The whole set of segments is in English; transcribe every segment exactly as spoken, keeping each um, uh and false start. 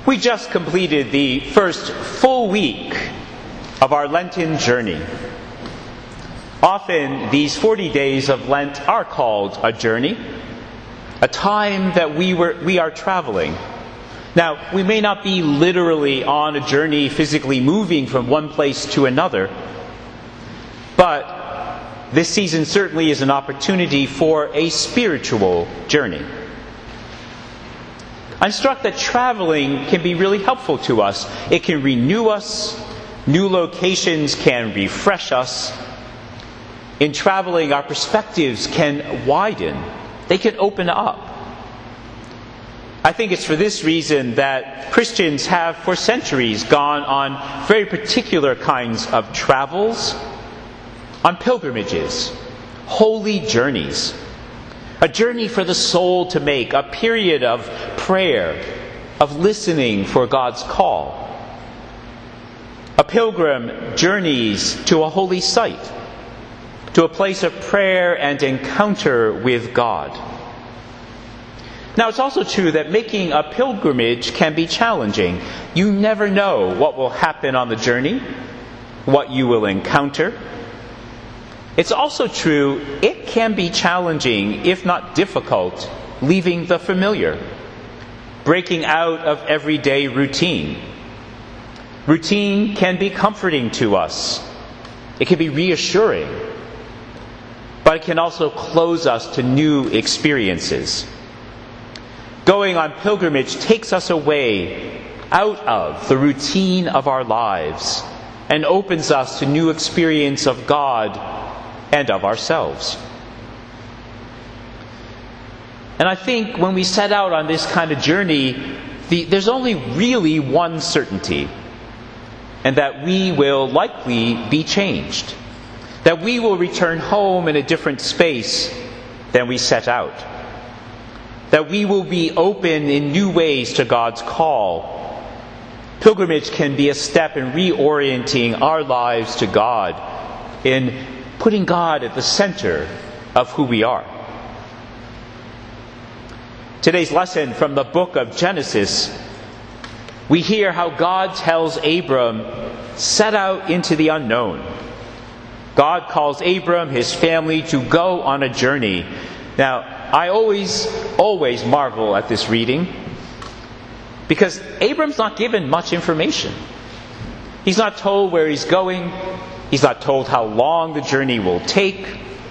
We just completed the first full week of our Lenten journey. Often, these forty days of Lent are called a journey, a time that we were we are traveling. Now, we may not be literally on a journey, physically moving from one place to another, but this season certainly is an opportunity for a spiritual journey. I'm struck that traveling can be really helpful to us. It can renew us. New locations can refresh us. In traveling, our perspectives can widen. They can open up. I think it's for this reason that Christians have for centuries gone on very particular kinds of travels, on pilgrimages, holy journeys. A journey for the soul to make, a period of prayer, of listening for God's call. A pilgrim journeys to a holy site, to a place of prayer and encounter with God. Now, it's also true that making a pilgrimage can be challenging. You never know what will happen on the journey, what you will encounter. It's also true, it can be challenging, if not difficult, leaving the familiar, breaking out of everyday routine. Routine can be comforting to us. It can be reassuring. But it can also close us to new experiences. Going on pilgrimage takes us away out of the routine of our lives and opens us to new experience of God and of ourselves. And I think when we set out on this kind of journey, the, there's only really one certainty, and that we will likely be changed. That we will return home in a different space than we set out. That we will be open in new ways to God's call. Pilgrimage can be a step in reorienting our lives to God, in putting God at the center of who we are. Today's lesson from the book of Genesis, we hear how God tells Abram, set out into the unknown. God calls Abram, his family, to go on a journey. Now, I always, always marvel at this reading, because Abram's not given much information. He's not told where he's going. He's not told how long the journey will take.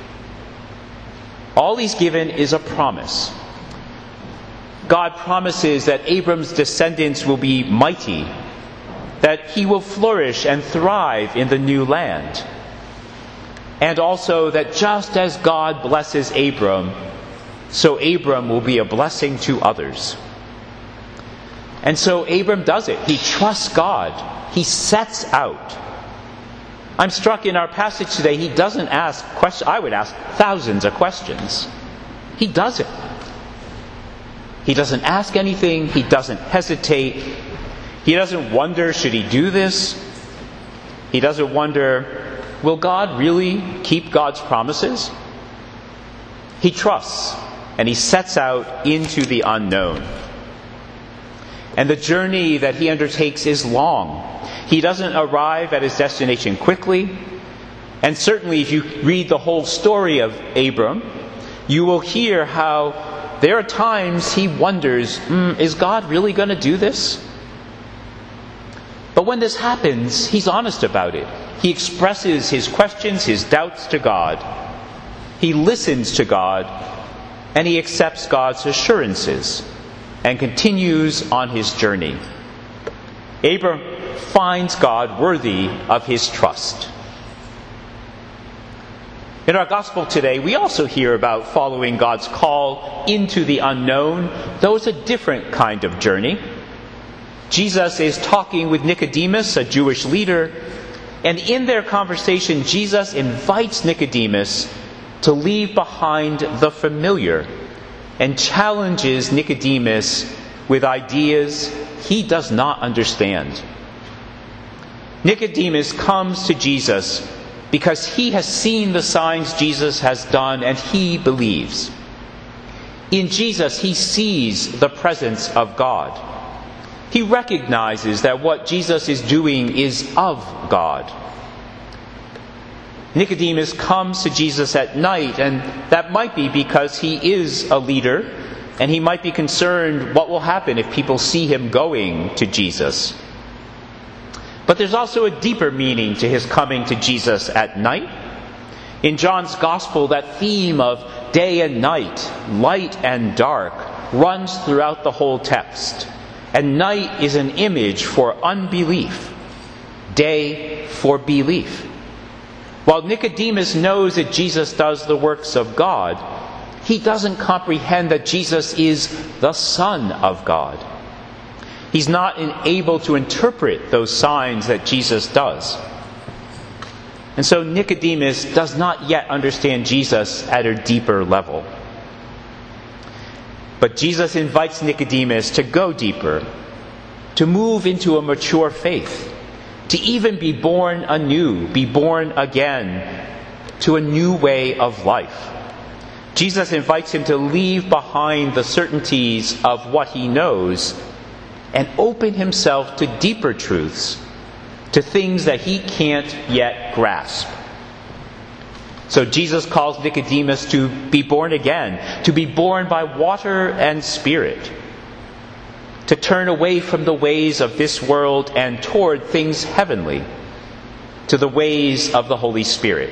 All he's given is a promise. God promises that Abram's descendants will be mighty, that he will flourish and thrive in the new land, and also that just as God blesses Abram, so Abram will be a blessing to others. And so Abram does it. He trusts God. He sets out. I'm struck in our passage today, he doesn't ask questions. I would ask thousands of questions. He does it. He doesn't ask anything. He doesn't hesitate. He doesn't wonder, should he do this? He doesn't wonder, will God really keep God's promises? He trusts, and he sets out into the unknown. And the journey that he undertakes is long. He doesn't arrive at his destination quickly. And certainly if you read the whole story of Abram, you will hear how there are times he wonders, mm, is God really going to do this? But when this happens, he's honest about it. He expresses his questions, his doubts to God. He listens to God, and he accepts God's assurances and continues on his journey. Abram finds God worthy of his trust. In our gospel today, we also hear about following God's call into the unknown, though it's a different kind of journey. Jesus is talking with Nicodemus, a Jewish leader, and in their conversation, Jesus invites Nicodemus to leave behind the familiar and challenges Nicodemus with ideas he does not understand. Nicodemus comes to Jesus because he has seen the signs Jesus has done and he believes. In Jesus, he sees the presence of God. He recognizes that what Jesus is doing is of God. Nicodemus comes to Jesus at night, and that might be because he is a leader, and he might be concerned what will happen if people see him going to Jesus. But there's also a deeper meaning to his coming to Jesus at night. In John's Gospel, that theme of day and night, light and dark, runs throughout the whole text. And night is an image for unbelief, day for belief. While Nicodemus knows that Jesus does the works of God, he doesn't comprehend that Jesus is the Son of God. He's not able to interpret those signs that Jesus does. And so Nicodemus does not yet understand Jesus at a deeper level. But Jesus invites Nicodemus to go deeper, to move into a mature faith, to even be born anew, be born again to a new way of life. Jesus invites him to leave behind the certainties of what he knows and open himself to deeper truths, to things that he can't yet grasp. So Jesus calls Nicodemus to be born again, to be born by water and Spirit, to turn away from the ways of this world and toward things heavenly, to the ways of the Holy Spirit.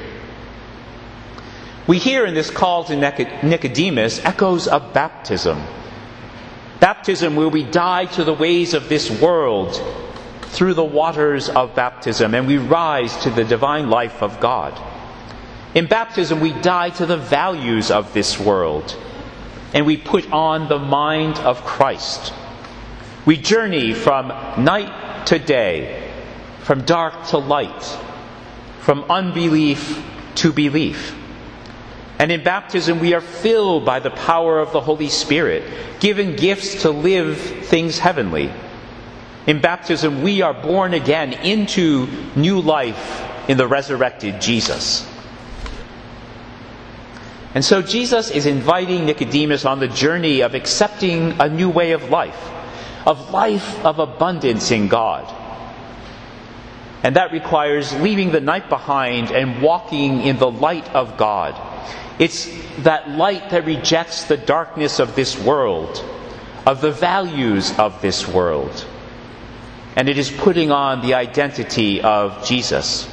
We hear in this call to Nicodemus echoes of baptism. Baptism where we die to the ways of this world through the waters of baptism, and we rise to the divine life of God. In baptism, we die to the values of this world, and we put on the mind of Christ. We journey from night to day, from dark to light, from unbelief to belief. And in baptism, we are filled by the power of the Holy Spirit, given gifts to live things heavenly. In baptism, we are born again into new life in the resurrected Jesus. And so Jesus is inviting Nicodemus on the journey of accepting a new way of life, of life of abundance in God. And that requires leaving the night behind and walking in the light of God. It's that light that rejects the darkness of this world, of the values of this world. And it is putting on the identity of Jesus.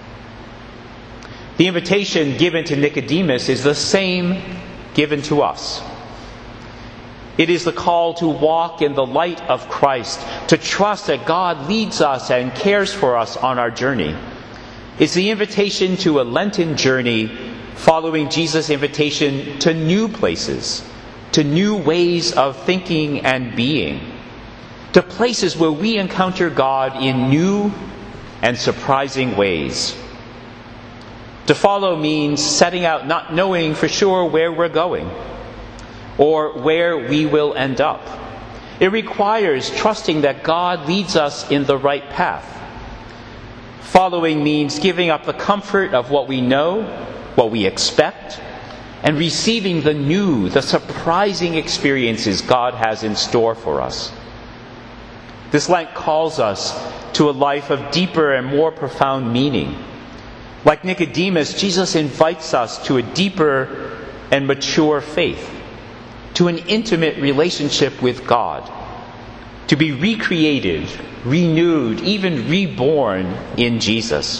The invitation given to Nicodemus is the same given to us. It is the call to walk in the light of Christ, to trust that God leads us and cares for us on our journey. It's the invitation to a Lenten journey following Jesus' invitation to new places, to new ways of thinking and being, to places where we encounter God in new and surprising ways. To follow means setting out not knowing for sure where we're going or where we will end up. It requires trusting that God leads us in the right path. Following means giving up the comfort of what we know, what we expect, and receiving the new, the surprising experiences God has in store for us. This Lent calls us to a life of deeper and more profound meaning. Like Nicodemus, Jesus invites us to a deeper and mature faith, to an intimate relationship with God, to be recreated, renewed, even reborn in Jesus.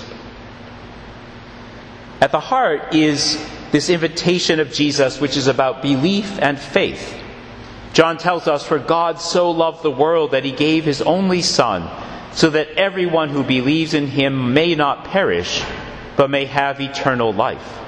At the heart is this invitation of Jesus, which is about belief and faith. John tells us, "For God so loved the world that he gave his only Son, so that everyone who believes in him may not perish, but may have eternal life."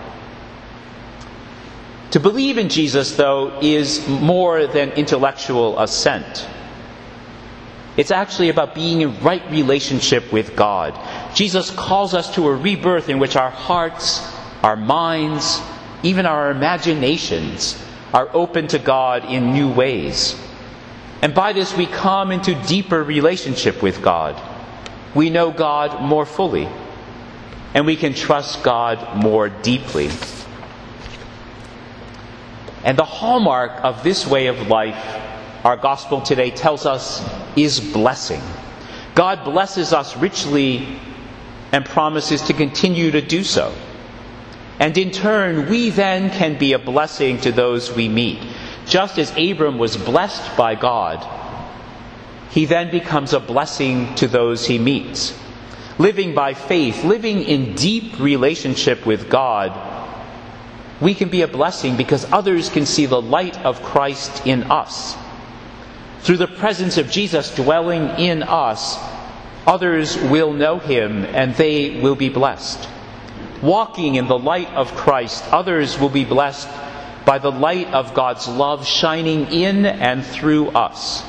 To believe in Jesus, though, is more than intellectual assent. It's actually about being in right relationship with God. Jesus calls us to a rebirth in which our hearts, our minds, even our imaginations are open to God in new ways. And by this we come into deeper relationship with God. We know God more fully, and we can trust God more deeply. And the hallmark of this way of life our gospel today tells us, is blessing. God blesses us richly and promises to continue to do so. And in turn, we then can be a blessing to those we meet. Just as Abram was blessed by God, he then becomes a blessing to those he meets. Living by faith, living in deep relationship with God, we can be a blessing because others can see the light of Christ in us. Through the presence of Jesus dwelling in us, others will know him and they will be blessed. Walking in the light of Christ, others will be blessed by the light of God's love shining in and through us.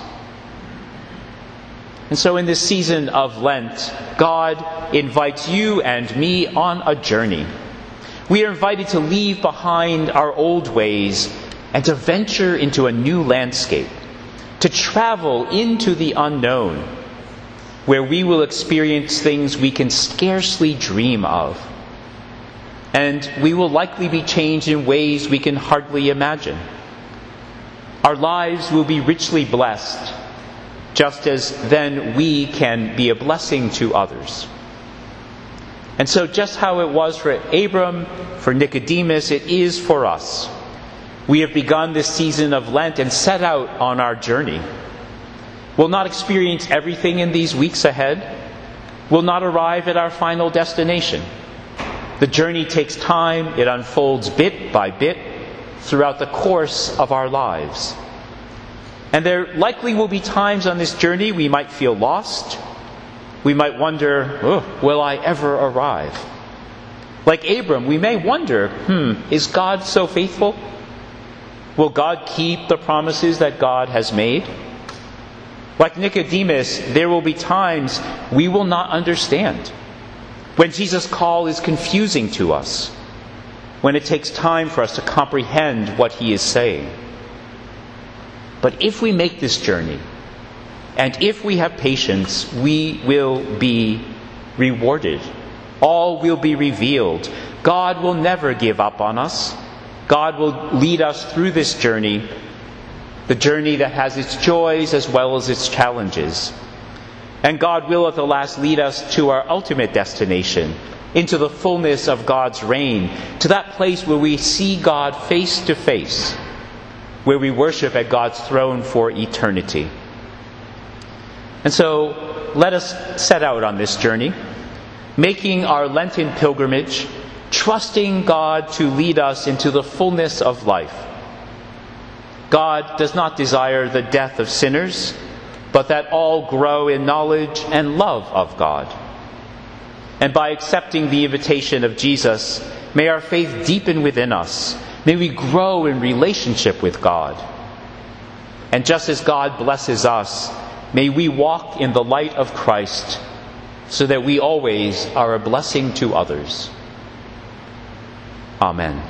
And so in this season of Lent, God invites you and me on a journey. We are invited to leave behind our old ways and to venture into a new landscape, to travel into the unknown, where we will experience things we can scarcely dream of. And we will likely be changed in ways we can hardly imagine. Our lives will be richly blessed, just as then we can be a blessing to others. And so just how it was for Abram, for Nicodemus, it is for us. We have begun this season of Lent and set out on our journey. We'll not experience everything in these weeks ahead. We'll not arrive at our final destination. The journey takes time. It unfolds bit by bit throughout the course of our lives. And there likely will be times on this journey we might feel lost. We might wonder, oh, will I ever arrive? Like Abram, we may wonder, hmm, is God so faithful? Will God keep the promises that God has made? Like Nicodemus, there will be times we will not understand. When Jesus' call is confusing to us. When it takes time for us to comprehend what he is saying. But if we make this journey, and if we have patience, we will be rewarded. All will be revealed. God will never give up on us. God will lead us through this journey, the journey that has its joys as well as its challenges. And God will at the last lead us to our ultimate destination, into the fullness of God's reign, to that place where we see God face to face, where we worship at God's throne for eternity. And so, let us set out on this journey, making our Lenten pilgrimage, trusting God to lead us into the fullness of life. God does not desire the death of sinners, but that all grow in knowledge and love of God. And by accepting the invitation of Jesus, may our faith deepen within us. May we grow in relationship with God. And just as God blesses us, may we walk in the light of Christ, so that we always are a blessing to others. Amen.